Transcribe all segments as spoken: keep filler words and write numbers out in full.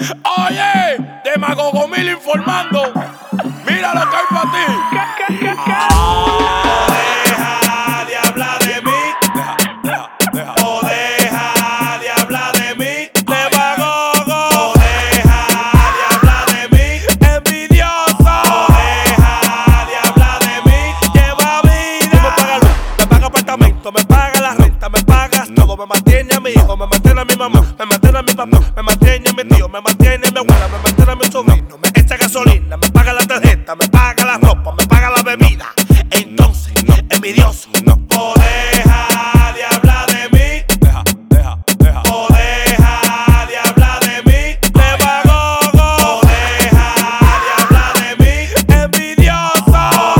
Oye, Demagogo Mil informando. Mira lo que hay para ti. Ah, deja de hablar de mí. Deja, deja, deja. Oh, deja de hablar de mí. Demagogo. Oh, deja de hablar de mí. Envidioso. Oh, deja de hablar de mí. Lleva vida. Me paga luz, me paga apartamento, me paga la renta, me pagas todo. Me mantiene a mi hijo, me mantiene a mi mamá, me mantiene a mi papá, me mantiene a mi tío, me mantiene a mi abuela, me mantiene a mi sobrino, me echa gasolina, me paga la tarjeta, me paga la ropa, me paga la bebida. Entonces, no, envidioso, no. Oh, deja de hablar de mí. Deja, deja, deja. Oh, deja de hablar de mí. Demagogo. Oh, deja de hablar de mí. Envidioso. Oh,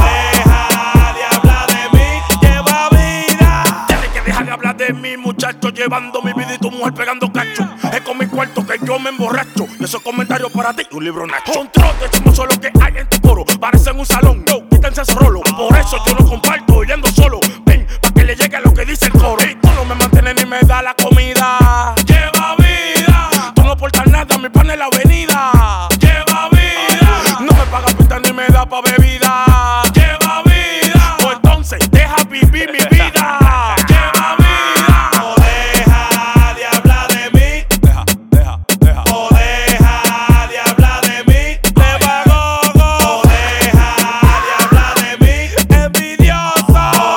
deja de hablar de mí. Lleva vida. Tienes que dejar de hablar de mí, muchacho, llevando mi vida y tu mujer pegando cacho. Es con mi cuarto que yo me emborracho. Y esos comentarios para ti, un libro nacho. Son trotes, chismosos lo que hay en tu coro. Parecen un salón, yo, quítense ese rolo. Por eso yo no comparto, yendo solo. Ven, pa' que le llegue lo que dice el coro. Y tú no me mantienes ni me da la comida. Lleva vida. Tú no aportas nada, mi pan en la avenida. Lleva vida. No me pagas pista ni me da pa' bebida. Lleva vida. Pues entonces, deja vivir mi vida. Lleva vida. Oh, deja de hablar de mí. Deja, deja, deja. Oh, deja de hablar de mí. Demagogo. Oh, deja de hablar de mí. Envidioso. Oh,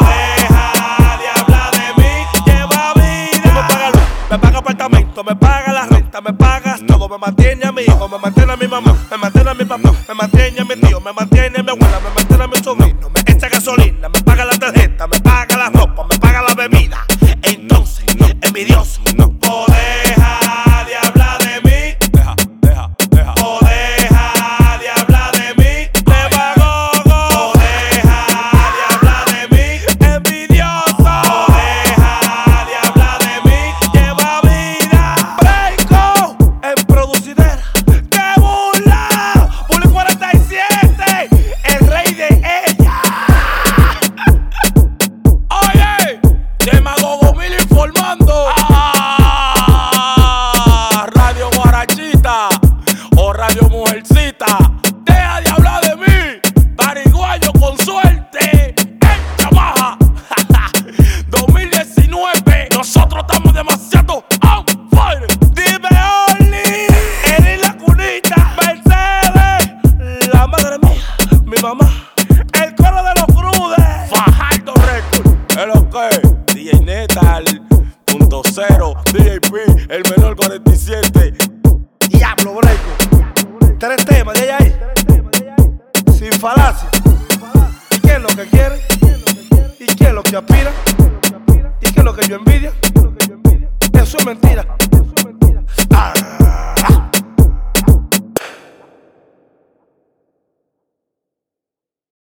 deja de hablar de mí. Lleva vida. Me paga luz, me paga apartamento, me paga la renta, me pagas todo. Me mantiene a mi hijo, me mantiene a mi mamá, me mantiene a mi papá, me mantiene a mi tío, me mantiene a mi abuela, me mantiene a mi sobrino, me echa gasolina, me paga la tarjeta, me paga la ropa, me paga la bebida. Entonces, no, envidioso, no. Oh, deja de hablar de mí. Deja, deja, deja. Oh, deja de hablar de mí. Demagogo. Oh, deja de hablar de mí. Envidioso. Oh, deja de hablar de mí. Lleva vida. Breako en producidera. ¡Qué burla! Bully cuarenta y siete, el rey de ella. Oye, Demagogo Mil informando. Ah, Radio Guarachita o Radio Mujercita. Deja de hablar de mí, pariguayo con suerte. En Yamaha dos mil diecinueve. Nosotros estamos demasiado on fire. Dime Oli, eres la cunita. Mercedes, la madre mía, mi mamá, el coro de los crudes. Fajardo Record. Es lo que D J Netal punto cero, D J P, el menor cuarenta y siete. Diablo, Breako. Tres temas de ahí, sin falacia. ¿Y qué es lo que quiere? ¿Y qué es lo que aspira? ¿Y qué es lo que yo envidia? Eso es mentira.